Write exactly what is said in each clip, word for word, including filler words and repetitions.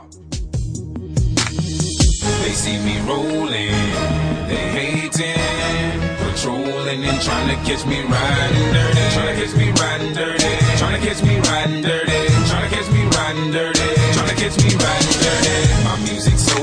They see me rolling, they hating, patrolling and trying to catch me riding dirty, trying to catch me riding dirty, trying to catch me riding dirty, trying to catch me riding dirty, trying to catch me riding dirty. My music so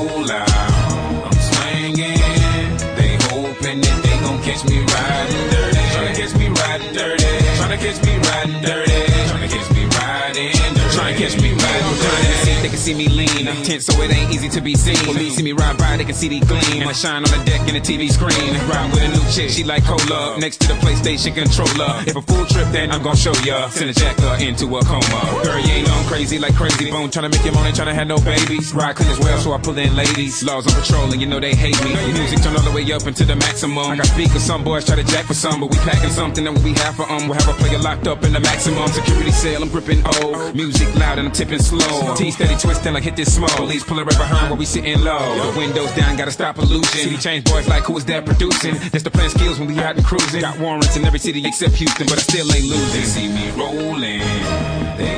loud, I'm swinging, they hoping that they gon' catch me riding dirty, trying to catch me riding dirty, trying to catch me riding dirty, trying to catch me riding dirty, trying to catch me riding dirty. They can see me lean, tense so it ain't easy to be seen. When they see me ride by, they can see the gleam. I shine on the deck in the T V screen. Ride with a new chick, she like cola. Next to the PlayStation controller. If a full trip, then I'm gon' show ya. Send a jacker into a coma. Girl, you ain't on crazy like Crazy Bone. Tryna make your money, tryna have no babies. Ride clean as well, so I pull in ladies. Laws on patrol, and you know they hate me. Music turn all the way up into the maximum. I got speakers, some boys try to jack for some, but we packing something that we have for um. We'll have a player locked up in the maximum security cell. I'm gripping O. Music loud and I'm tipping slow. T steady twisting like hit this smoke. Police pulling right behind while we sitting low. The windows down, gotta stop pollution. City change boys like who is that producing? That's the plan skills when we out and cruising. Got warrants in every city except Houston, but I still ain't losing. They see me rolling, they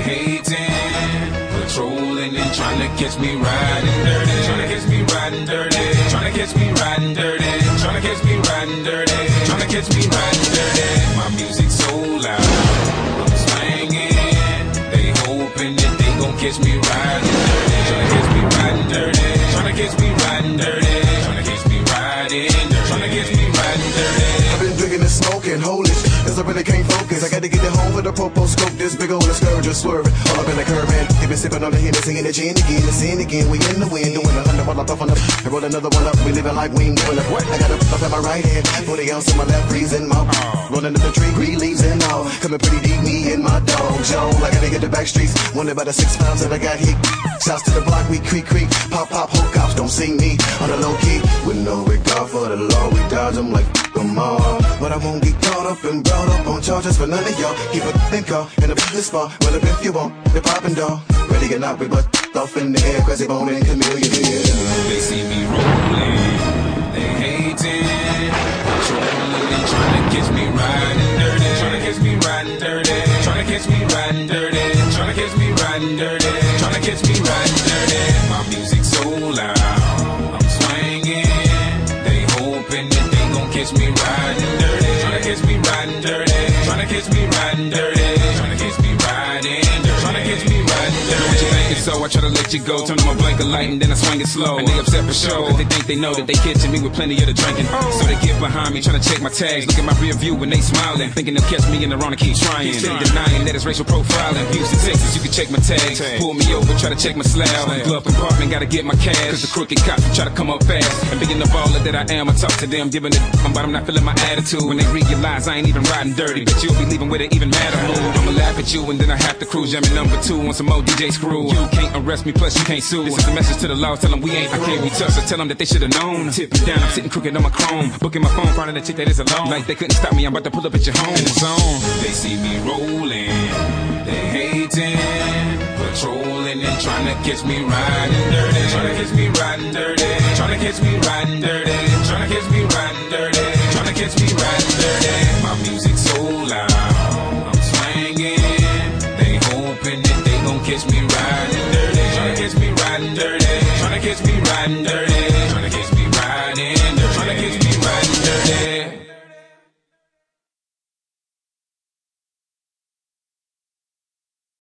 hating, patrolling and trying to catch me riding dirty, trying to catch me riding dirty, trying to catch me riding dirty, trying to catch me riding dirty, trying to catch me riding dirty. My music so loud, I'm swinging, they hoping that they gon' catch me riding dirty, trying to catch me riding dirty, trying to catch me riding dirty, trying to catch me riding dirty, trying to catch me riding dirty. I've been drinking and smoking, hold it, cause I really can't focus. I gotta get it home with a popo scope, this big old scourge just swerving. All up in the curb and they been sipping on the Hennessy and the gin again, the sin again. We in the wind, doing a hundred while I puff on up and roll another one up. We living like we ain't doing it. I got a puff in my right hand, forty ounce in my left, freezing my rolling up the tree, green leaves and all. Coming pretty deep, me and my dog, Joe. I gotta hit the back streets, wonder about the six pounds that I got hit. Shouts to the block, we creak, creak, pop, pop, whole cops don't see me on the low key. With no regard for the law, we dodge them like them all. But I won't get caught up and brought up on charges for none of y'all. Keep a think car in the business bar. Well, if you want, they're popping dog. Ready or not, we butt off in the air, Crazy Bone and Chameleon. Yeah. They see me rolling, they hating, patrolling and trying to catch me riding dirty, trying to catch me riding dirty, trying to catch me riding dirty, trying to catch me riding dirty, trying to catch me riding dirty. My music so loud, I'm swinging, they hoping that they gon' catch me riding dirty, trying to catch me riding dirty, trying to catch me riding dirty, trying to catch me riding dirty, trying to catch me riding dirty. What you thinking? So I try to let you go, turn on my blanket light and then I swing it slow. And they upset for sure, cause they think they know that they catching me with plenty of the drinking. So they get behind me, trying to check my tags, look at my rear view when they smiling, thinking they'll catch me in the wrong and keep trying. Steady denying that it's racial profiling. Houston, Texas, you can check my tags. Pull me over, try to check my slab. Glove compartment, gotta get my cash, cause the crooked cops try to come up fast. And being the baller that I am, I talk to them, giving it, but I'm not feeling my attitude. When they realize I ain't even riding dirty, bet you'll be leaving with an even madder mood. I'ma laugh at you and then I have to cruise, jamming number two on some more D J screw. You can't arrest me, plus you can't sue. This is a message to the law, tell them we ain't, I can't be touched, so tell them that they should've known. Tip me down, I'm sitting crooked on my chrome, booking my phone, finding a chick that is alone. Like they couldn't stop me, I'm about to pull up at your home. In the zone. They see me rolling, they hating, patrolling and trying to catch me riding dirty, trying to catch me riding dirty, trying to catch me riding dirty, trying to catch me riding dirty, trying to catch me riding dirty. My music so loud, I'm swinging, they hoping that they gon' catch me riding.